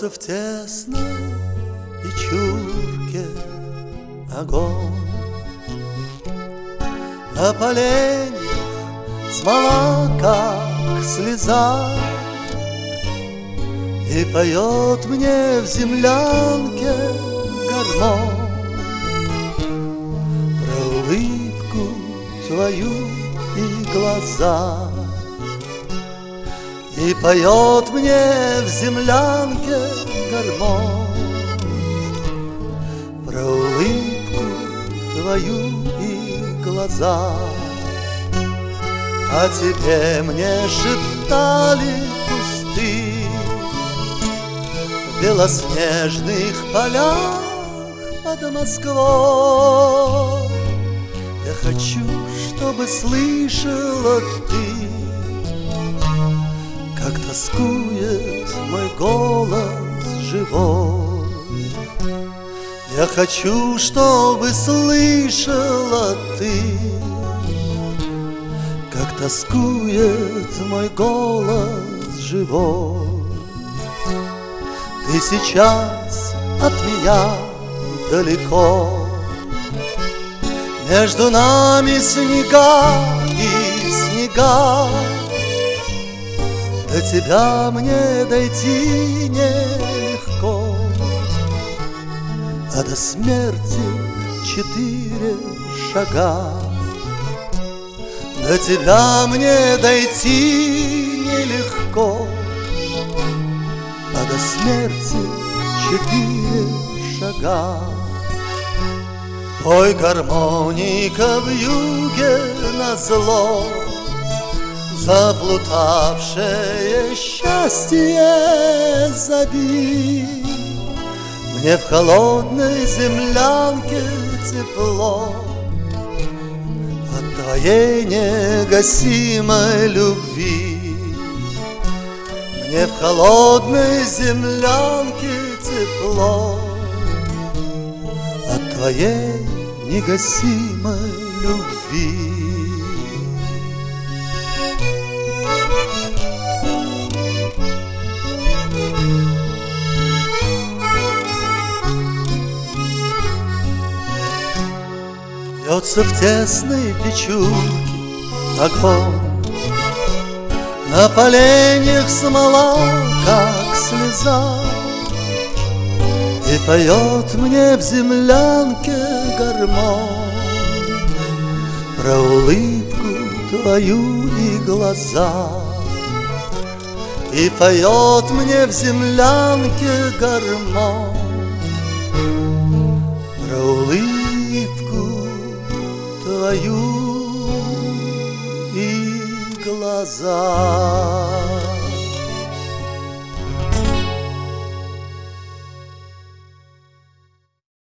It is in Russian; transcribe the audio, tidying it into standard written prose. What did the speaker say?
Льется в тесной печурке огонь, на поленьях смола, как слеза, и поет мне в землянке гармонь про улыбку твою и глаза. И поет мне в землянке гармонь про улыбку твою и глаза. А тебе мне шептали кусты в белоснежных полях под Москвой. Я хочу, чтобы слышала ты, как тоскует мой голос живой. Я хочу, чтобы слышала ты, как тоскует мой голос живой. Ты сейчас от меня далеко, между нами снега и снега. До тебя мне дойти нелегко, а до смерти 4 шага. До тебя мне дойти нелегко, а до смерти 4 шага. Пой, гармоника, в юге назло, заплутавшее счастье зови. Мне в холодной землянке тепло от твоей негасимой любви. Мне в холодной землянке тепло от твоей негасимой любви. Льется в тесной печурке огонь, на поленьях смола, как слеза, и поет мне в землянке гармонь про улыбку твою и глаза. И поет мне в землянке гармонь про улыбку твою и глаза.